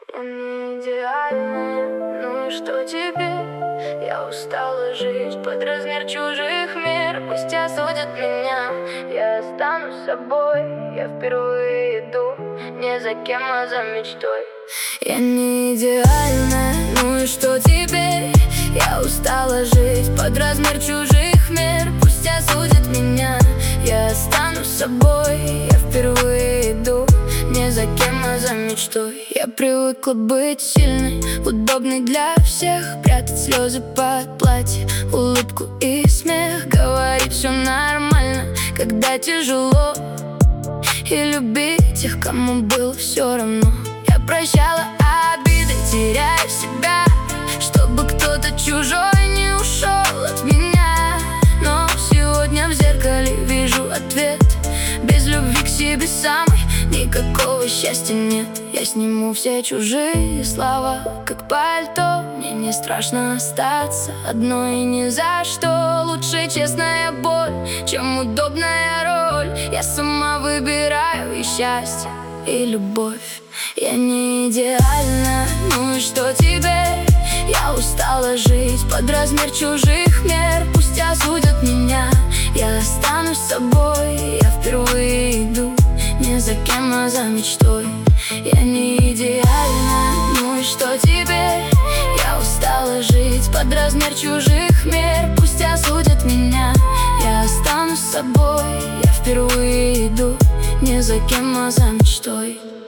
Я не идеальная, ну и что теперь? Я устала жить под размер чужих мер. Пусть осудят меня, я останусь собой. Я впервые иду не за кем, а за мечтой. Я не идеальная, ну и что теперь? Я устала жить под размер чужих мер. Пусть осудят меня, я останусь собой. Я впервые иду не за кем, а за мечтой. Я привыкла быть сильной, удобной для всех, прятать слезы под платье, улыбку и смех, говорить все нормально, когда тяжело, и любить тех, кому было все равно. Я прощала обиды, теряя себя, чтобы кто-то чужой не ушел от меня. Но сегодня в зеркале вижу ответ: без любви к себе самой никакого счастья нет. Я сниму все чужие слова, как пальто. Мне не страшно остаться одной и ни за что. Лучше честная боль, чем удобная роль. Я сама выбираю и счастье, и любовь. Я не идеальна, ну и что теперь? Я устала жить под размер чужих мер. Пусть осудят меня, я останусь собой. Я впервые иду не за кем, а за мечтой. Я не идеальна, ну и что теперь? Я устала жить под размер чужих мер. Пусть осудят меня, я останусь собой. Я впервые иду не за кем, а за мечтой.